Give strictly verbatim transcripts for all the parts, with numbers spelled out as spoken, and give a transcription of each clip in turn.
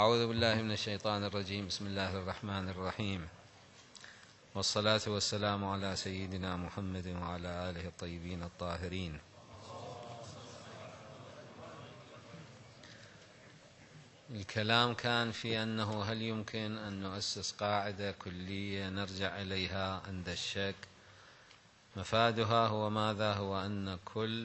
أعوذ بالله من الشيطان الرجيم. بسم الله الرحمن الرحيم، والصلاة والسلام على سيدنا محمد وعلى آله الطيبين الطاهرين. الكلام كان في أنه هل يمكن أن نؤسس قاعدة كلية نرجع إليها عند الشك. مفادها هو ماذا؟ هو أن كل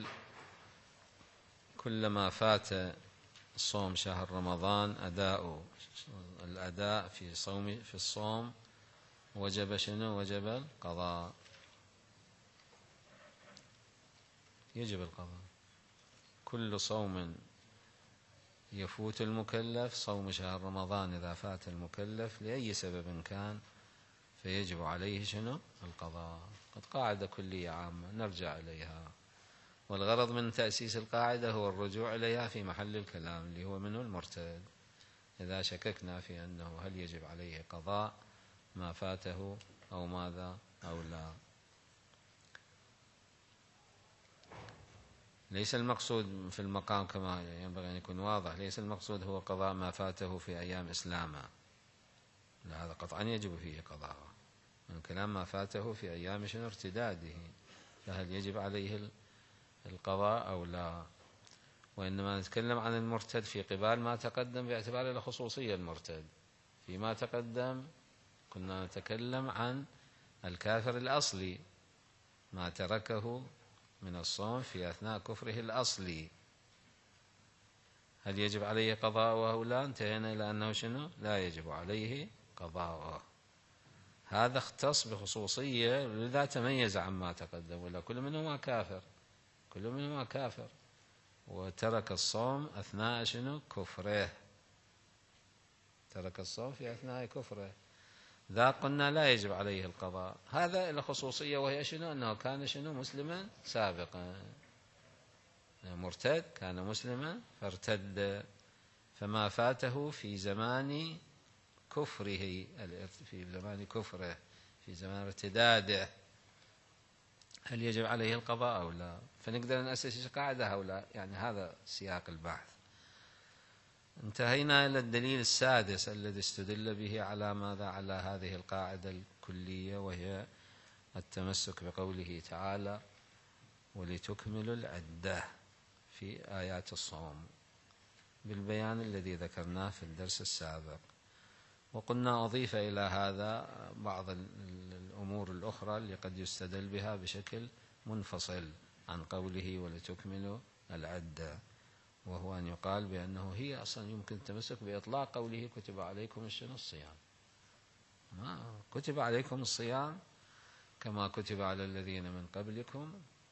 كل ما فات صوم شهر رمضان أداء الأداء في صوم في الصوم وجب شنو؟ وجب القضاء. يجب القضاء. كل صوم يفوت المكلف، صوم شهر رمضان إذا فات المكلف لأي سبب كان فيجب عليه شنو؟ القضاء. قد قاعدة كلية عامة نرجع إليها، والغرض من تأسيس القاعدة هو الرجوع إليها في محل الكلام اللي هو منه المرتد. إذا شككنا في أنه هل يجب عليه قضاء ما فاته أو ماذا أو لا. ليس المقصود في المقام كما ينبغي أن يكون واضح، ليس المقصود هو قضاء ما فاته في أيام إسلامه، لا، هذا قطعا يجب فيه قضاء. الكلام ما فاته في أيام شنو؟ ارتداده، فهل يجب عليه القضاء أو لا. وإنما نتكلم عن المرتد في قبال ما تقدم باعتبار الخصوصية. المرتد فيما تقدم كنا نتكلم عن الكافر الأصلي، ما تركه من الصوم في أثناء كفره الأصلي، هل يجب عليه قضاءه أو لا. انتهينا إلى أنه شنو؟ لا يجب عليه قضاءه. هذا اختص بخصوصية، لذا تميز عما تقدم، ولا كل منهما كافر، كل منهما كافر وترك الصوم أثناء شنو؟ كفره. ترك الصوم في أثناء كفره، ذا قلنا لا يجب عليه القضاء. هذا له خصوصية، وهي شنو؟ أنه كان شنو؟ مسلما سابقا، مرتد، كان مسلما فارتد، فما فاته في زمان كفره، في زمان كفره، في زمان ارتداده، هل يجب عليه القضاء أو لا. فنقدر نأسس قاعدة أو لا، يعني هذا سياق البحث. انتهينا إلى الدليل السادس الذي استدل به على ماذا؟ على هذه القاعدة الكلية، وهي التمسك بقوله تعالى: ولتكملوا العدة في آيات الصوم، بالبيان الذي ذكرناه في الدرس السابق. وقلنا أضيف إلى هذا بعض الأمور الأخرى اللي قد يستدل بها بشكل منفصل عن قوله ولتكملوا العدة، وهو أن يقال بأنه هي أصلا يمكن التمسك بإطلاق قوله كتب عليكم الشنو؟ الصيام. ما كتب عليكم الصيام كما كتب على الذين من قبلكم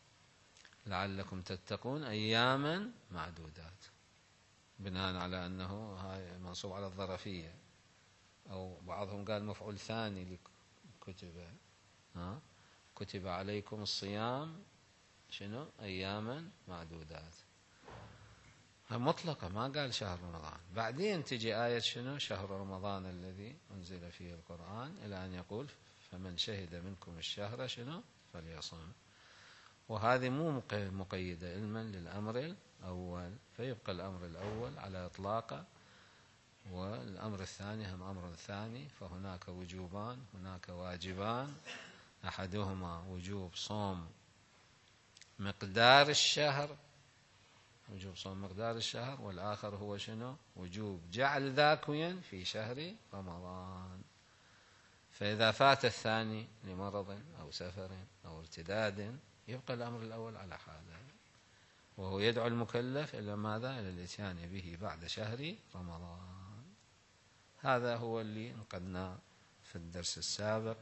لعلكم تتقون أياما معدودات، بناء على أنه هاي منصوب على الظرفية، أو بعضهم قال مفعول ثاني لكتب. ها كتب عليكم الصيام شنو؟ أياما معدودات، مطلقة، ما قال شهر رمضان. بعدين تجي آية شنو؟ شهر رمضان الذي أنزل فيه القرآن، إلى أن يقول فمن شهد منكم الشهر شنو؟ فليصم. وهذه مو مقيدة علما للأمر الأول، فيبقى الأمر الأول على إطلاقه، والأمر الثاني هم أمر ثاني. فهناك وجوبان، هناك واجبان، أحدهما وجوب صوم مقدار الشهر، وجوب صوم مقدار الشهر، والآخر هو شنو؟ وجوب جعل ذاكيا في شهر رمضان. فإذا فات الثاني لمرض أو سفر أو ارتداد يبقى الأمر الأول على حاله، وهو يدعو المكلف إلى ماذا؟ إلى الإتيان به بعد شهر رمضان. هذا هو اللي نقلناه في الدرس السابق.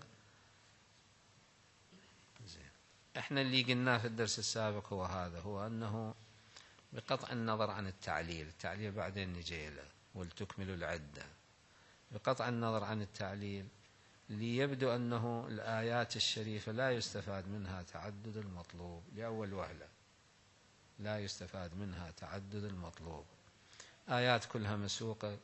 زين، احنا اللي قلناه في الدرس السابق هو هذا، هو أنه بقطع النظر عن التعليل، التعليل بعدين نجي له، ولتكملوا العدة. بقطع النظر عن التعليل، ليبدو أنه الآيات الشريفة لا يستفاد منها تعدد المطلوب لأول وهلة، لا يستفاد منها تعدد المطلوب. آيات كلها مسوقة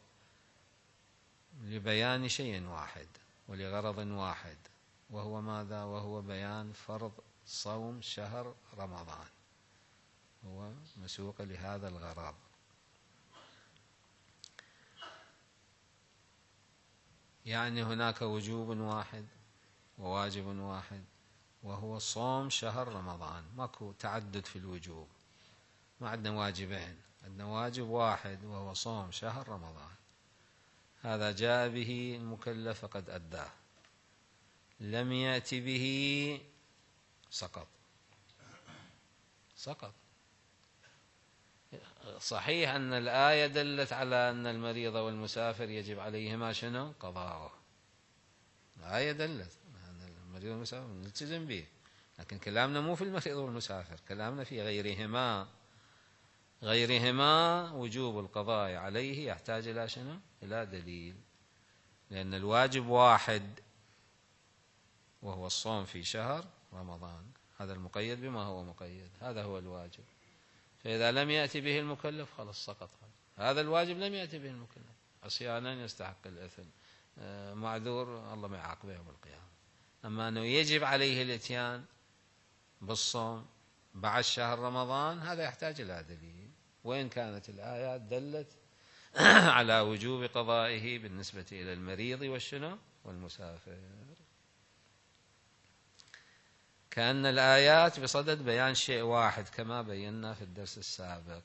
لبيان شيء واحد ولغرض واحد، وهو ماذا؟ وهو بيان فرض صوم شهر رمضان، هو مسوق لهذا الغرض. يعني هناك وجوب واحد وواجب واحد، وهو صوم شهر رمضان. ماكو تعدد في الوجوب، ما عندنا واجبين، عندنا واجب واحد وهو صوم شهر رمضان. هذا جاء به المكلف فقد أداه، لم يأت به سقط سقط. صحيح أن الآية دلت على أن المريض والمسافر يجب عليهما شنو؟ قضاؤه. الآية دلت أن المريض والمسافر نلتزم به، لكن كلامنا مو في المريض والمسافر، كلامنا في غيرهما. غيرهما وجوب القضاء عليه يحتاج إلى شنو؟ إلى دليل، لأن الواجب واحد وهو الصوم في شهر رمضان، هذا المقيد بما هو مقيد، هذا هو الواجب. فإذا لم يأتي به المكلف خلاص سقط. هذا الواجب لم يأتي به المكلف، عصيانا يستحق الإثم، معذور الله ما يعاقبه يوم القيامة. أما أنه يجب عليه الإتيان بالصوم بعد شهر رمضان، هذا يحتاج إلى دليل، وإن كانت الآيات دلت على وجوب قضائه بالنسبة إلى المريض والشنو والمسافر. كأن الآيات بصدد بيان شيء واحد كما بينا في الدرس السابق.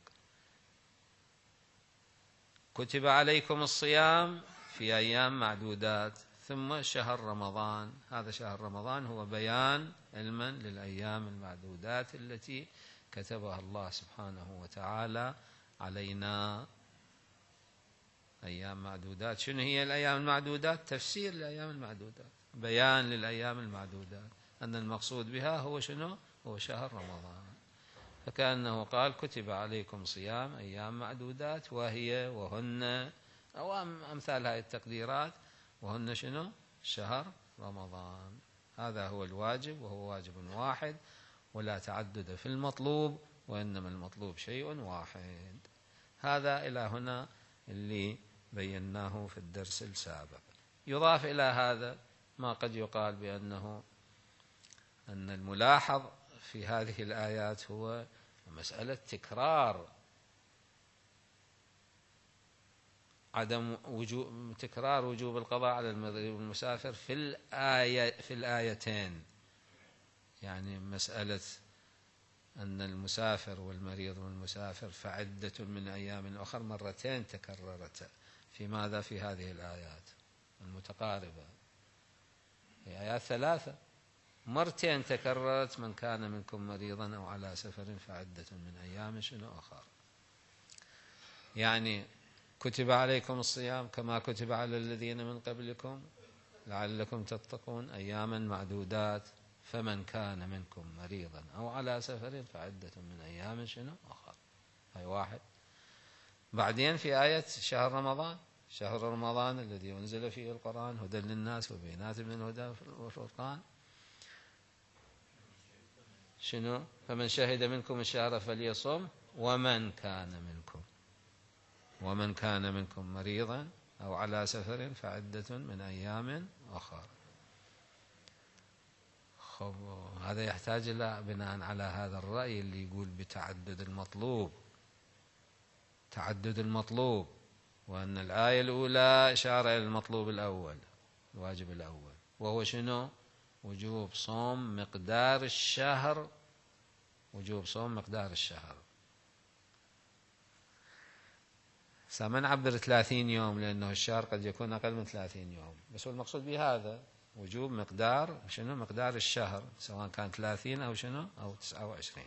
كتب عليكم الصيام في أيام معدودات، ثم شهر رمضان. هذا شهر رمضان هو بيان علما للأيام المعدودات التي كتبها الله سبحانه وتعالى علينا. أيام معدودات، شنو هي الأيام المعدودات؟ تفسير الأيام المعدودات، بيان للأيام المعدودات، أن المقصود بها هو شنو؟ هو شهر رمضان. فكأنه قال كتب عليكم صيام أيام معدودات، وهي وهن أو أمثال هذه التقديرات، وهن شنو؟ شهر رمضان. هذا هو الواجب، وهو واجب واحد ولا تعدد في المطلوب، وإنما المطلوب شيء واحد. هذا إلى هنا اللي بيناه في الدرس السابق. يضاف إلى هذا ما قد يقال بأنه أن الملاحظ في هذه الآيات هو مسألة تكرار عدم وجوب تكرار وجوب القضاء على المريض والمسافر في الآية في الآيتين. يعني مسألة أن المسافر والمريض والمسافر فعدة من أيام أخر مرتين تكررت في ماذا؟ في هذه الآيات المتقاربة، في آيات ثلاثة مرتين تكررت: من كان منكم مريضا أو على سفر فعدة من أيام شنو أخر. يعني كتب عليكم الصيام كما كتب على الذين من قبلكم لعلكم تتقون أياما معدودات، فمن كان منكم مريضا أو على سفر فعدة من أيام شنو أخر. هاي واحد. بعدين في آية شهر رمضان، شهر رمضان الذي أنزل فيه القرآن هدى للناس وبينات من الهدى والفرقان، شنو؟ فمن شهد منكم الشهر فليصم، ومن كان منكم ومن كان منكم مريضا أو على سفر فعدة من أيام أخر. خب هذا يحتاج إلى بناء على هذا الرأي اللي يقول بتعدد المطلوب، تعدد المطلوب، وأن الآية الأولى إشارة إلى المطلوب الأول، الواجب الأول، وهو شنو؟ وجوب صوم مقدار الشهر، وجوب صوم مقدار الشهر. ما نعبر ثلاثين يوم لأنه الشهر قد يكون أقل من ثلاثين يوم، بس هو المقصود بهذا وجوب مقدار شنو؟ مقدار الشهر، سواء كان ثلاثين أو شنو أو تسعة وعشرين.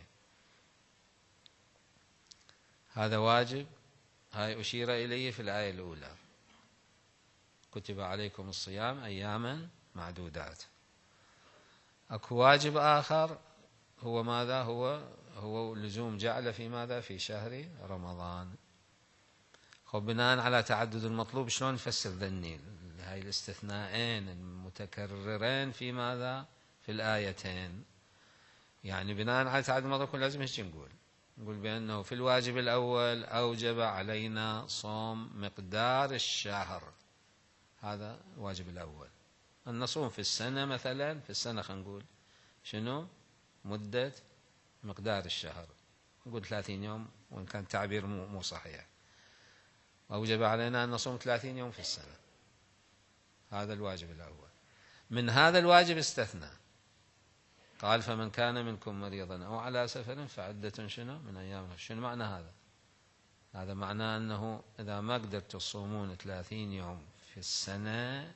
هذا واجب، هاي أشير إليه في الآية الأولى: كتب عليكم الصيام أياما معدودات. أكو واجب آخر هو ماذا؟ هو هو لزوم جعل في ماذا؟ في شهر رمضان. خب بناء على تعدد المطلوب شلون نفسر ذني هاي الاستثناءين المتكررين في ماذا؟ في الآيتين. يعني بناء على تعدد المطلوب لازم هيك نقول نقول بأنه في الواجب الأول أوجب علينا صوم مقدار الشهر، هذا الواجب الأول. أن نصوم في السنة مثلا، في السنة خلينا نقول شنو مدة مقدار الشهر، نقول ثلاثين يوم وإن كان التعبير مو مو صحيح. أوجب علينا أن نصوم ثلاثين يوم في السنة. هذا الواجب الأول. من هذا الواجب استثنى، قال فمن كان منكم مريضا أو على سفر فعدة شنو من أيام. شنو معنى هذا؟ هذا معناه أنه إذا ما قدرتوا تصومون ثلاثين يوم في السنة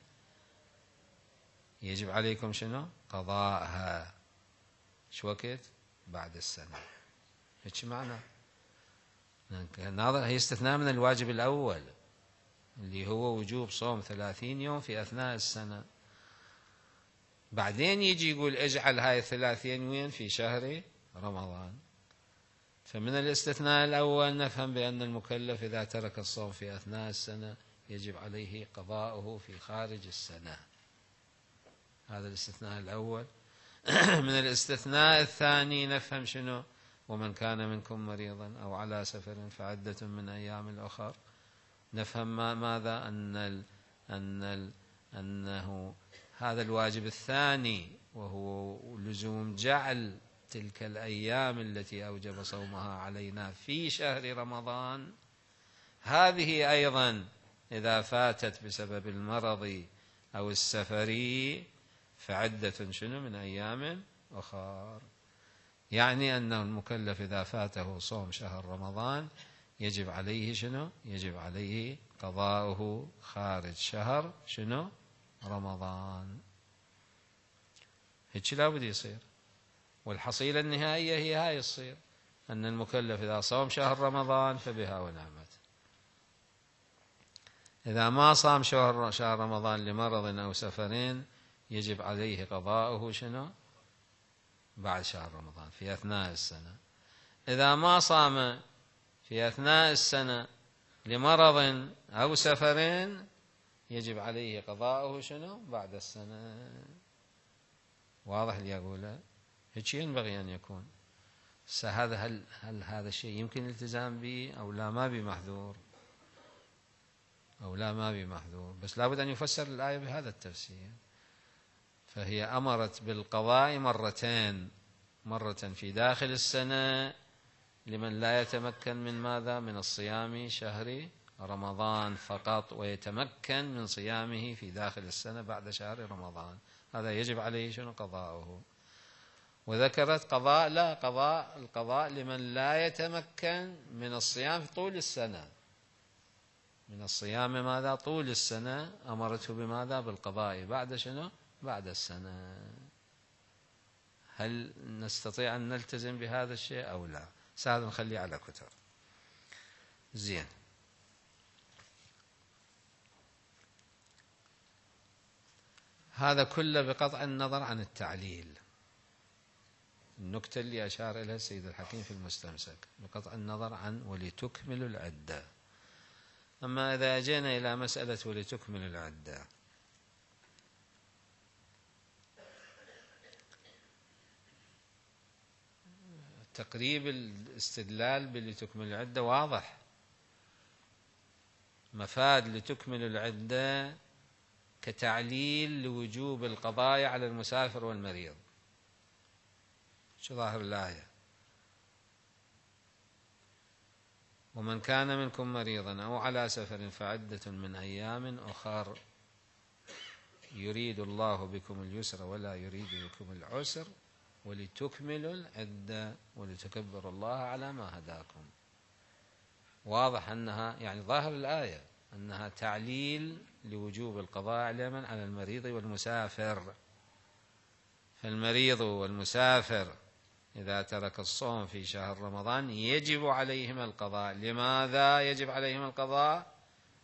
يجب عليكم شنو؟ قضاءها. شو وقت؟ بعد السنة. هيك معنى. هي استثناء من الواجب الأول اللي هو وجوب صوم ثلاثين يوم في أثناء السنة. بعدين يجي يقول اجعل هاي الثلاثين وين؟ في شهر رمضان. فمن الاستثناء الأول نفهم بأن المكلف إذا ترك الصوم في أثناء السنة يجب عليه قضاؤه في خارج السنة. هذا الاستثناء الأول. من الاستثناء الثاني نفهم شنو؟ ومن كان منكم مريضا أو على سفر فعدة من أيام أخر. نفهم ما ماذا؟ أن ال أن ال أنه هذا الواجب الثاني وهو لزوم جعل تلك الأيام التي أوجب صومها علينا في شهر رمضان، هذه أيضا إذا فاتت بسبب المرض أو السفر فعدة شنو من أيام أخر. يعني أن المكلف إذا فاته صوم شهر رمضان يجب عليه شنو؟ يجب عليه قضاؤه خارج شهر شنو؟ رمضان. هيك لابد يصير. والحصيلة النهائية هي هاي الصير، أن المكلف إذا صام شهر رمضان فبها ونعمت. إذا ما صام شهر شهر رمضان لمرض أو سفرين يجب عليه قضاؤه شنو؟ بعد شهر رمضان في أثناء السنة. إذا ما صام في أثناء السنة لمرض أو سفرين يجب عليه قضاؤه شنو؟ بعد السنة. واضح اللي أقوله؟ هيك ينبغي أن يكون. هذا هل هل هذا الشيء يمكن الالتزام به أو لا؟ ما بمحذور أو لا ما بمحذور، بس لابد أن يفسر الآية بهذا التفسير. فهي أمرت بالقضاء مرتين، مرة في داخل السنة لمن لا يتمكن من ماذا؟ من الصيام شهر رمضان فقط، ويتمكن من صيامه في داخل السنة بعد شهر رمضان، هذا يجب عليه شنو؟ قضاؤه. وذكرت قضاء لا قضاء القضاء لمن لا يتمكن من الصيام في طول السنة، من الصيام ماذا؟ طول السنة. أمرته بماذا؟ بالقضاء بعد شنو؟ بعد السنة. هل نستطيع أن نلتزم بهذا الشيء أو لا؟ سهل نخليه على كتر. زين. هذا كله بقطع النظر عن التعليل. النكتة اللي أشار إليها السيد الحكيم في المستمسك بقطع النظر عن ولتكملوا العدة. أما إذا أجينا إلى مسألة ولتكملوا العدة، تقريب الاستدلال بلتكملوا العدة واضح. مفاد لتكملوا العدة كتعليل لوجوب القضاء على المسافر والمريض. شو ظاهر الآية؟ ومن كان منكم مريضا أو على سفر فعدة من أيام أخر يريد الله بكم اليسر ولا يريد بكم العسر ولتكملوا العدة ولتكبروا الله على ما هداكم. واضح أنها يعني ظاهر الآية أنها تعليل لوجوب القضاء على من؟ على المريض والمسافر. فالمريض والمسافر إذا ترك الصوم في شهر رمضان يجب عليهما القضاء. لماذا يجب عليهما القضاء؟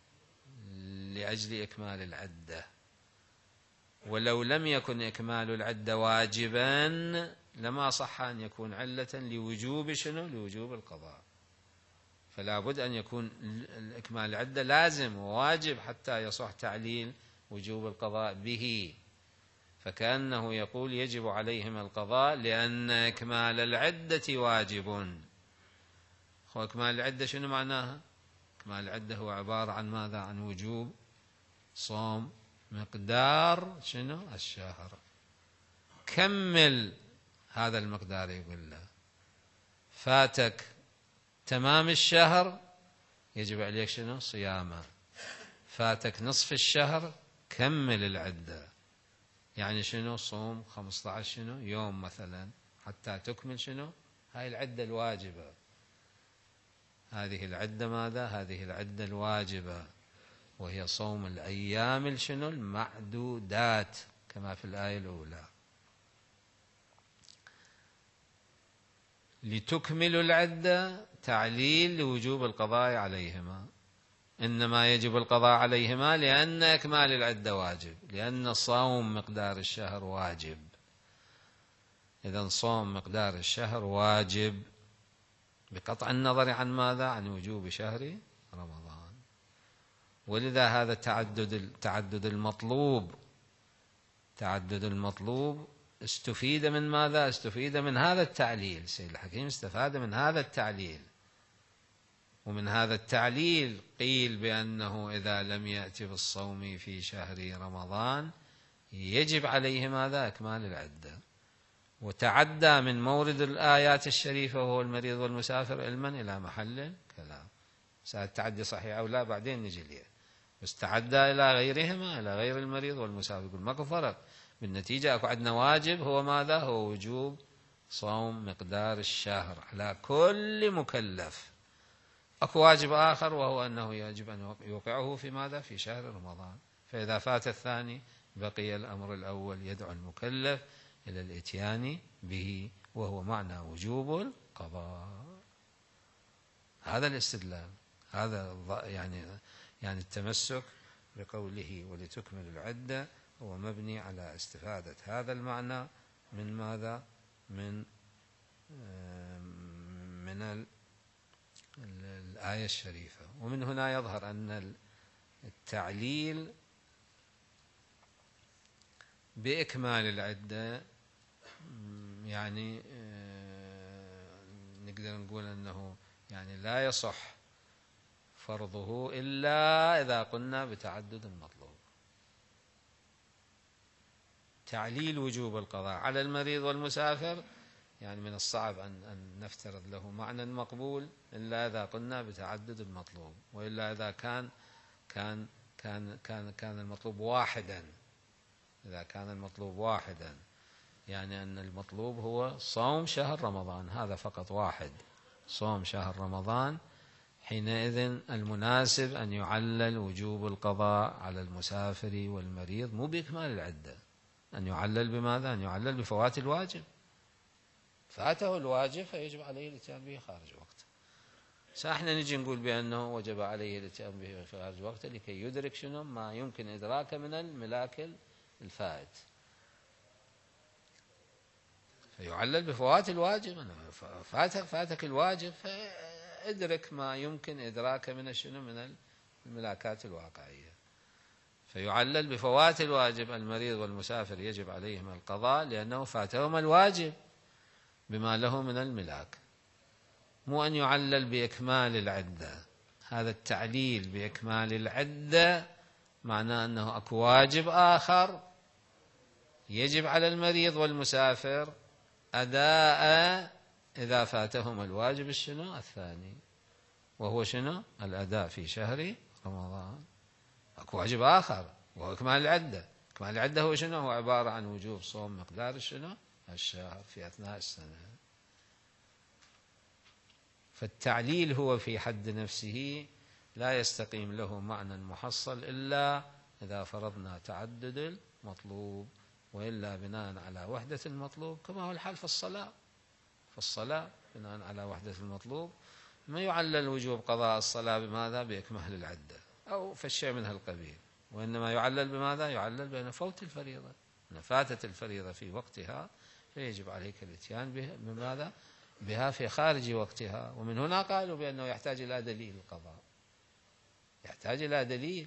لأجل إكمال العدة. ولو لم يكن إكمال العدة واجبا لما صح أن يكون علة لوجوب شنو؟ لوجوب القضاء. فلا بد أن يكون إكمال العدة لازم وواجب حتى يصح تعليل وجوب القضاء به. فكأنه يقول يجب عليهم القضاء لأن إكمال العدة واجب. إكمال العدة شنو معناها؟ إكمال العدة هو عبارة عن ماذا؟ عن وجوب صوم مقدار شنو؟ الشهر. كمل هذا المقدار. يقول له فاتك تمام الشهر يجب عليك شنو؟ صيامه. فاتك نصف الشهر كمل العدة. يعني شنو؟ صوم خمسة عشر شنو يوم مثلا حتى تكمل شنو هاي العدة الواجبة. هذه العدة ماذا؟ هذه العدة الواجبة، وهي صوم الأيام شنو المعدودات كما في الآية الأولى. لتكملوا العدة تعليل لوجوب القضاء عليهما، إنما يجب القضاء عليهما لأن إكمال العدة واجب، لأن صوم مقدار الشهر واجب. إذن صوم مقدار الشهر واجب بقطع النظر عن ماذا؟ عن وجوب شهر رمضان. ولذا هذا تعدد تعدد المطلوب تعدد المطلوب استفيد من ماذا؟ استفيد من هذا التعليل. سيد الحكيم استفاد من هذا التعليل، ومن هذا التعليل قيل بأنه إذا لم يأتي بالصوم في شهر رمضان يجب عليه ماذا؟ إكمال العدة. وتعدى من مورد الآيات الشريفة وهو المريض والمسافر علما إلى محل كلام. سأتعدي صحيح أو لا بعدين نجي ليه، بس تعدى إلى غيرهما، إلى غير المريض والمسافر. يقول ماكو فرق، بالنتيجة أكو عندنا واجب هو ماذا؟ هو وجوب صوم مقدار الشهر على كل مكلف. أكو واجب آخر وهو أنه يجب أن يوقعه في ماذا؟ في شهر رمضان. فإذا فات الثاني بقي الأمر الأول يدعو المكلف إلى الإتيان به، وهو معنى وجوب القضاء. هذا الاستدلال، هذا يعني يعني التمسك بقوله ولتكمل العدة هو مبني على استفادة هذا المعنى من ماذا؟ من من الآية الشريفة. ومن هنا يظهر أن التعليل بإكمال العدة يعني نقدر نقول أنه يعني لا يصح فرضه إلا إذا قلنا بتعدد المطلوب. تعليل وجوب القضاء على المريض والمسافر يعني من الصعب أن أن نفترض له معنى مقبول إلا إذا قلنا بتعدد المطلوب، وإلا إذا كان كان كان كان كان المطلوب واحدا. إذا كان المطلوب واحدا يعني أن المطلوب هو صوم شهر رمضان، هذا فقط واحد، صوم شهر رمضان، حينئذ المناسب أن يعلل وجوب القضاء على المسافر والمريض مو بإكمال العدة، أن يعلل بماذا؟ أن يعلل بفوات الواجب. فاته الواجب فيجب عليه الاتيان به خارج وقته. ساحنا نجي نقول بأنه وجب عليه الاتيان به خارج وقته لكي يدرك شنو ما يمكن إدراكه من الملاك الفائت، فيعلل بفوات الواجب. فاتك فاتك الواجب فادرك ما يمكن إدراكه من شنو من الملاكات الواقعية. فيعلل بفوات الواجب. المريض والمسافر يجب عليهما القضاء لأنه فاتهما الواجب بما له من الملاك، مو أن يعلل بإكمال العدة. هذا التعليل بإكمال العدة معناه أنه أكو واجب آخر يجب على المريض والمسافر أداء إذا فاتهم الواجب الشنو الثاني، وهو شنو الأداء في شهر رمضان. أكو واجب آخر وهو إكمال العدة. إكمال العدة هو شنو؟ هو عبارة عن وجوب صوم مقدار شنو الشهر في أثناء السنة. فالتعليل هو في حد نفسه لا يستقيم له معنى محصل إلا إذا فرضنا تعدد المطلوب، وإلا بناء على وحدة المطلوب كما هو الحال في الصلاة. في الصلاة بناء على وحدة المطلوب ما يعلل وجوب قضاء الصلاة بماذا؟ بإكمال العدة أو في الشيء من هالقبيل، وإنما يعلل بماذا؟ يعلل بأن فوت الفريضة، أن فاتت الفريضة في وقتها فيجب عليك الاتيان بماذا؟ بها في خارج وقتها. ومن هنا قالوا بأنه يحتاج إلى دليل القضاء، يحتاج إلى دليل.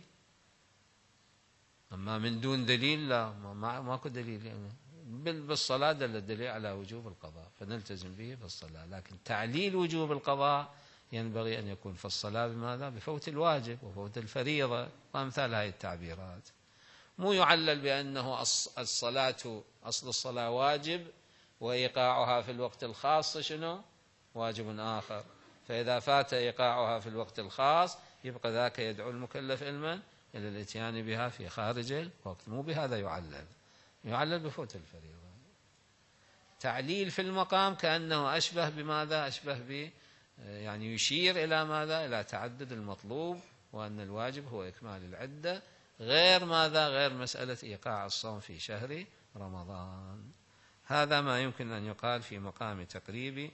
أما من دون دليل لا، ما ماكو دليل. يعني بالصلاة دل الدليل على وجوب القضاء فنلتزم به في الصلاة، لكن تعليل وجوب القضاء ينبغي أن يكون في الصلاة بماذا؟ بفوت الواجب وفوت الفريضة وأمثال هذه التعبيرات. مو يعلل بأنه الصلاة أصل الصلاة واجب وإيقاعها في الوقت الخاص شنو؟ واجب آخر، فإذا فات إيقاعها في الوقت الخاص يبقى ذاك يدعو المكلف علما إلى الإتيان بها في خارج الوقت، مو بهذا يعلل، يعلل بفوت الفريضة. تعليل في المقام كأنه أشبه بماذا؟ أشبه ب يعني يشير إلى ماذا؟ إلى تعدد المطلوب، وأن الواجب هو إكمال العدة، غير ماذا؟ غير مسألة إيقاع الصوم في شهر رمضان. هذا ما يمكن أن يقال في مقام تقريب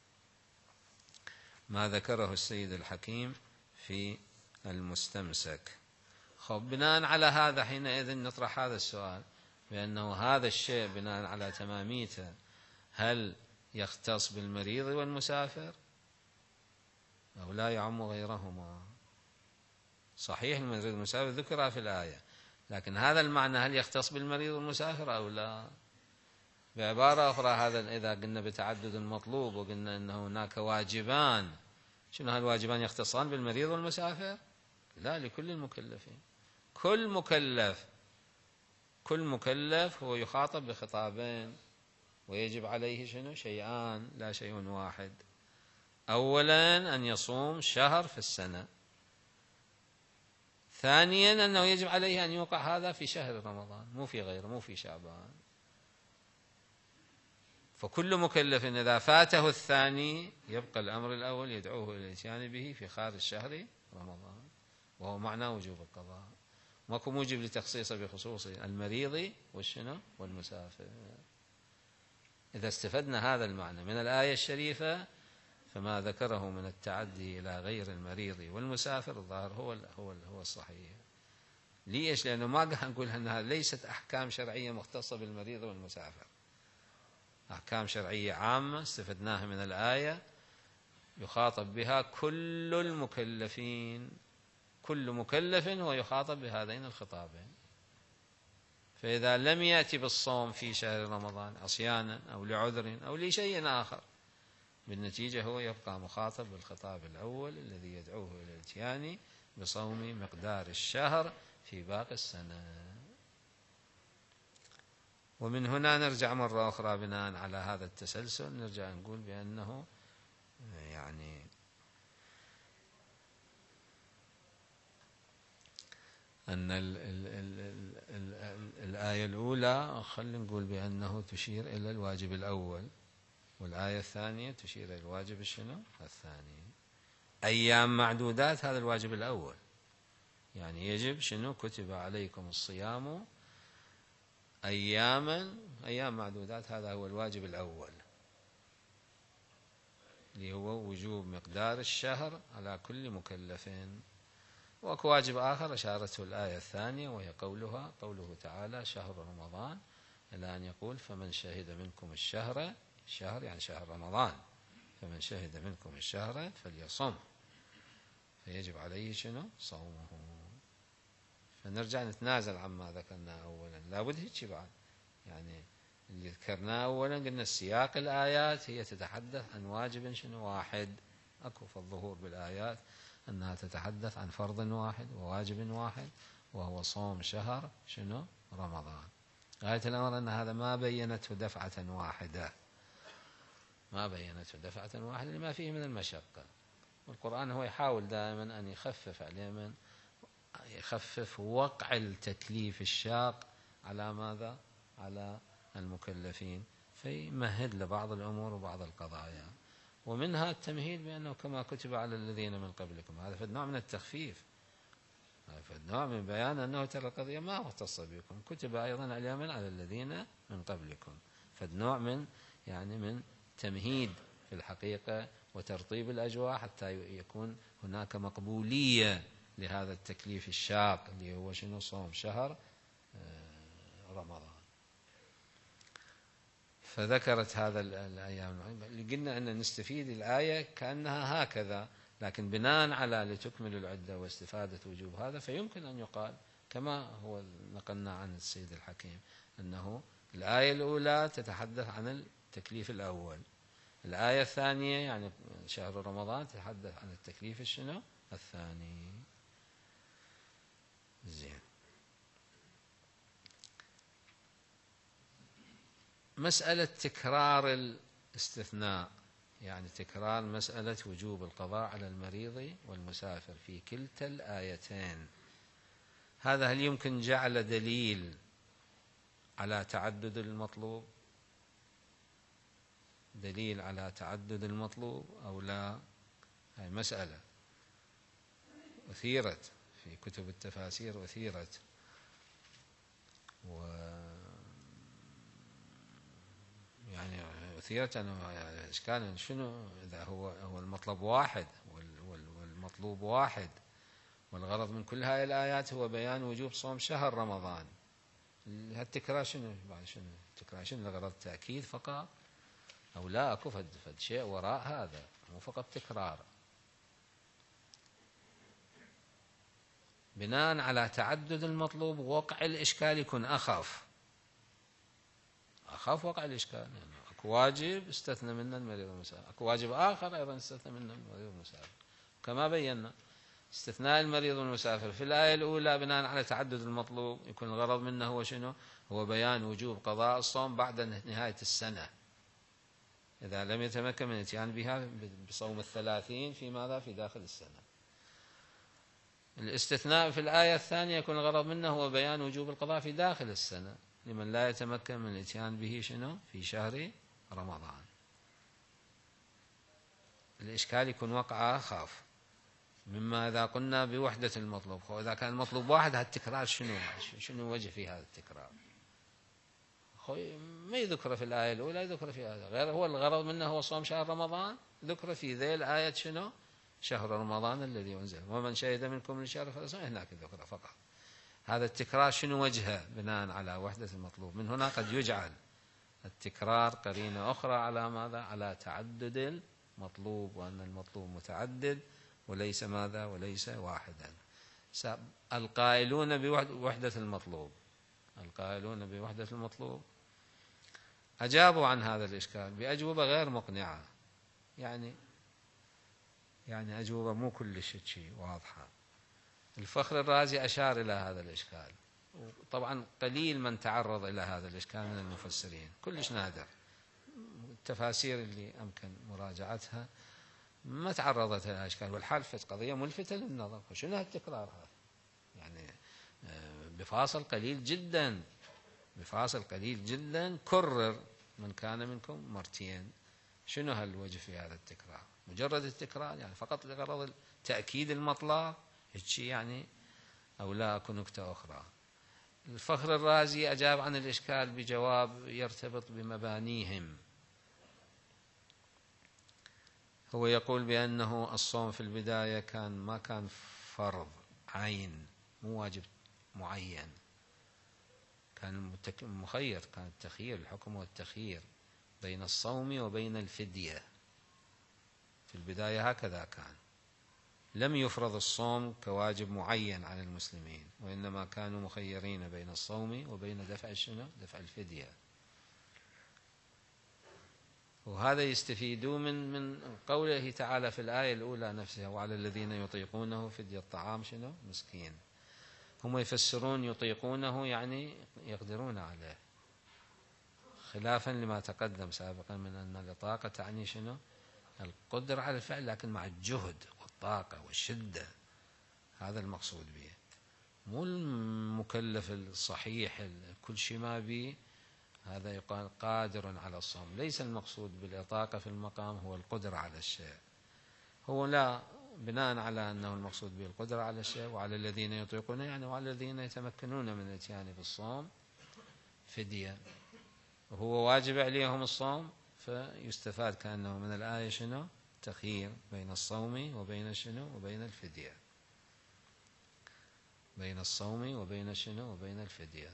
ما ذكره السيد الحكيم في المستمسك. خب بناء على هذا حينئذ نطرح هذا السؤال، بأنه هذا الشيء بناء على تماميته هل يختص بالمريض والمسافر أو لا يعم غيرهما؟ صحيح المريض والمسافر ذكر في الآية، لكن هذا المعنى هل يختص بالمريض والمسافر أو لا؟ بعبارة أخرى، هذا إذا قلنا بتعدد المطلوب وقلنا أن هناك واجبان، شنو هالواجبان يختصان بالمريض والمسافر؟ لا، لكل المكلفين. كل مكلف كل مكلف هو يخاطب بخطابين، ويجب عليه شنو؟ شيئان لا شيء واحد. أولا أن يصوم شهر في السنة، ثانيا أنه يجب عليه أن يوقع هذا في شهر رمضان، مو في غيره، مو في شعبان. فكل مكلف إذا فاته الثاني يبقى الأمر الأول يدعوه إلى الإتيان به في خارج شهر رمضان، وهو معنى وجوب القضاء. ماكو موجب لتخصيصه بخصوص المريض والشنو والمسافر. إذا استفدنا هذا المعنى من الآية الشريفة، فما ذكره من التعدي إلى غير المريض والمسافر الظاهر هو هو هو الصحيح. ليش؟ لأنه ما قاعد نقول أنها ليست أحكام شرعية مختصة بالمريض والمسافر، أحكام شرعية عامة استفدناها من الآية يخاطب بها كل المكلفين، كل مكلف هو يخاطب بهذين الخطابين. فإذا لم يأتي بالصوم في شهر رمضان عصيانا أو لعذر أو لشيء آخر، بالنتيجة هو يبقى مخاطب بالخطاب الأول الذي يدعوه إلى الإتيان بصوم مقدار الشهر في باقي السنة. ومن هنا نرجع مرة أخرى بناء على هذا التسلسل، نرجع نقول بأنه يعني أن ال ال ال ال ال ال الآية الأولى خلينا نقول بأنه تشير إلى الواجب الأول، والآية الثانية تشير إلى الواجب الشنو الثاني. أيام معدودات هذا الواجب الأول، يعني يجب شنو؟ كتب عليكم الصيام أياما أيام معدودات، هذا هو الواجب الأول اللي هو وجوب مقدار الشهر على كل مكلف. وأكو واجب آخر أشارته الآية الثانية، وهي قولها قوله تعالى شهر رمضان، إلى أن يقول فمن شهد منكم الشهر، الشهر يعني شهر رمضان، فمن شهد منكم الشهر فليصم، فيجب عليه شنو؟ صومه. فنرجع نتنازل عما ذكرنا أولا، لابد هيك بعد، يعني اللي ذكرناه أولا قلنا السياق الآيات هي تتحدث عن واجب شنو واحد، أكو في الظهور بالآيات أنها تتحدث عن فرض واحد وواجب واحد، وهو صوم شهر شنو رمضان. غاية الأمر أن هذا ما بينته دفعة واحدة، ما بينته دفعة واحدة لما فيه من المشقة. والقرآن هو يحاول دائما أن يخفف عليه، من يخفف وقع التكليف الشاق على ماذا؟ على المكلفين، فيمهد لبعض الأمور وبعض القضايا، ومنها التمهيد بأنه كما كتب على الذين من قبلكم. هذا في نوع من التخفيف، هذا في نوع من بيان أنه ترى القضية ما مختصة بكم، كتب أيضا اليوم على الذين من قبلكم، فالنوع من يعني من تمهيد في الحقيقة وترطيب الأجواء حتى يكون هناك مقبولية لهذا التكليف الشاق اللي هو شنو؟ صوم شهر رمضان. فذكرت هذا الأيام اللي قلنا أن نستفيد الآية كأنها هكذا، لكن بناء على لتكمل العدة واستفادة وجوب هذا، فيمكن أن يقال كما هو نقلنا عن السيد الحكيم أنه الآية الأولى تتحدث عن التكليف الأول، الآية الثانية يعني شهر رمضان تتحدث عن التكليف الشنو الثاني. زين. مسألة تكرار الاستثناء، يعني تكرار مسألة وجوب القضاء على المريض والمسافر في كلتا الآيتين، هذا هل يمكن جعل دليل على تعدد المطلوب؟ دليل على تعدد المطلوب أو لا؟ هذه مسألة أثيرت في كتب التفاسير، أثيرت و يعني أثيرت أنه إشكال شنو إذا هو هو المطلب واحد والمطلوب واحد، والغرض من كل هذه الآيات هو بيان وجوب صوم شهر رمضان. التكرار شنو بعد؟ شنو التكرار؟ شنو الغرض؟ تأكيد فقط أو لا أكو فد فد شيء وراء هذا، مو فقط تكرار. بناء على تعدد المطلوب وقع الإشكال يكون أخف، أخف وقع الإشكال، يعني أكو واجب استثنى منه المريض والمسافر، أكو واجب آخر أيضا استثنى منه المريض والمسافر، كما بينا استثناء المريض والمسافر في الآية الأولى بناء على تعدد المطلوب يكون الغرض منه هو شنو؟ هو بيان وجوب قضاء الصوم بعد نهاية السنة إذا لم يتمكن من الاتيان بها بصوم الثلاثين في ماذا؟ في داخل السنة. الاستثناء في الآية الثانية يكون الغرض منه هو بيان وجوب القضاء في داخل السنة لمن لا يتمكن من الاتيان به شنو؟ في شهر رمضان. الإشكال يكون وقع أخف مما إذا قلنا بوحدة المطلوب. إذا كان المطلوب واحد هالتكرار شنو؟ شنو وجه في هذا التكرار؟ ما يذكر في الآية الأولى، يذكر في هذا غير، هو الغرض منه هو صوم شهر رمضان، ذكر في ذيل الآية شنو؟ شهر رمضان الذي أنزل ومن شهد منكم من الشهر فليصم، هناك ذكر فقط. هذا التكرار شنو وجهه؟ بناء على وحدة المطلوب. من هنا قد يجعل التكرار قرينة أخرى على ماذا؟ على تعدد المطلوب، وأن المطلوب متعدد وليس ماذا؟ وليس واحدا. القائلون بوحدة المطلوب، القائلون بوحدة المطلوب أجابوا عن هذا الإشكال بأجوبة غير مقنعة، يعني يعني أجوبة مو كل شيء واضحة. الفخر الرازي أشار إلى هذا الإشكال، طبعا قليل من تعرض إلى هذا الإشكال من المفسرين، كلش نادر. التفاسير اللي أمكن مراجعتها ما تعرضت إلى إشكال، والحال في قضية ملفتة للنظر. شنو هالتكرار هذا؟ يعني بفاصل قليل جدا، بفاصل قليل جدا كرر من كان منكم مرتين. شنو هالوجه في هذا التكرار؟ مجرد التكرار يعني فقط لغرض تأكيد المطلب هيك يعني، أو لا أكو نكتة أخرى؟ الفخر الرازي أجاب عن الإشكال بجواب يرتبط بمبانيهم. هو يقول بأنه الصوم في البداية كان ما كان فرض عين، مو واجب معين، كان مخير، كان التخيير، الحكم والتخيير بين الصوم وبين الفدية في البداية، هكذا كان. لم يفرض الصوم كواجب معين على المسلمين، وإنما كانوا مخيرين بين الصوم وبين دفع الشنو؟ دفع الفدية. وهذا يستفيدون من من قوله تعالى في الآية الأولى نفسها: وعلى الذين يطيقونه فدية طعام شنو؟ مسكين. هم يفسرون يطيقونه يعني يقدرون عليه، خلافا لما تقدم سابقا من أن الإطاقة تعني شنو؟ القدرة على الفعل، لكن مع الجهد والطاقة والشدة، هذا المقصود به، مو المكلف الصحيح كل شيء ما به هذا يقال قادر على الصوم. ليس المقصود بالإطاقة في المقام هو القدرة على الشيء، هو لا، بناء على أنه المقصود به القدرة على الشيء. وعلى الذين يطيقون يعني وعلى الذين يتمكنون من الاتيان بالصوم فدية، وهو واجب عليهم الصوم، فيستفاد كأنه من الآية شنو؟ تخيير بين الصوم وبين شنو؟ وبين الفدية، بين الصوم وبين شنو؟ وبين الفدية.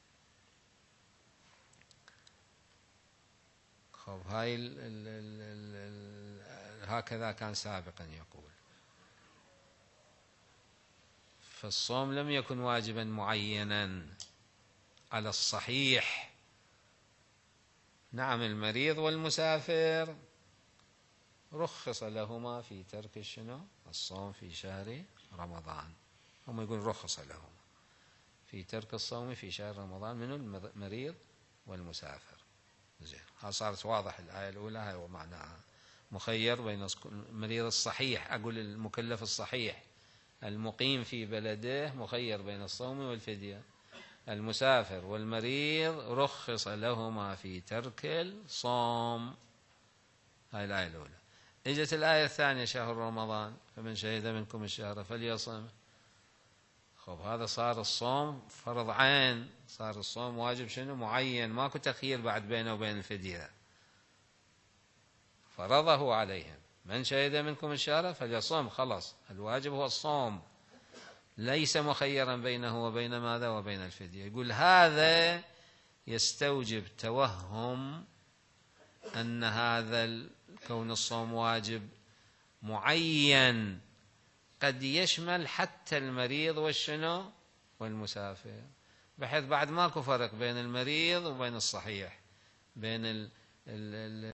خب هاي ال ال ال ال ال هكذا كان سابقا يقول. فالصوم لم يكن واجبا معينا على الصحيح. نعم المريض والمسافر رخص لهما في ترك شنو؟ الصوم في شهر رمضان. هم يقول رخص لهما في ترك الصوم في شهر رمضان من المريض والمسافر. زين، ها صارت واضح الآية الأولى، هاي ومعناها مخير بين المريض الصحيح، أقول المكلف الصحيح المقيم في بلده مخير بين الصوم والفدية، المسافر والمريض رخص لهما في ترك الصوم. هاي الآية الأولى. إجت الآية الثانية شهر رمضان فمن شهد منكم الشهر فليصم. خب هذا صار الصوم فرض عين، صار الصوم واجب شنو معين، ماكو تخيير بعد بينه وبين الفدية، فرضه عليهم. من شهد منكم الشهر فليصم، خلص الواجب هو الصوم، ليس مخيرا بينه وبين ماذا وبين الفدية. يقول هذا يستوجب توهم أن هذا كون الصوم واجب معين قد يشمل حتى المريض والشنو والمسافر، بحيث بعد ماكو فرق بين المريض وبين الصحيح، بين ال ال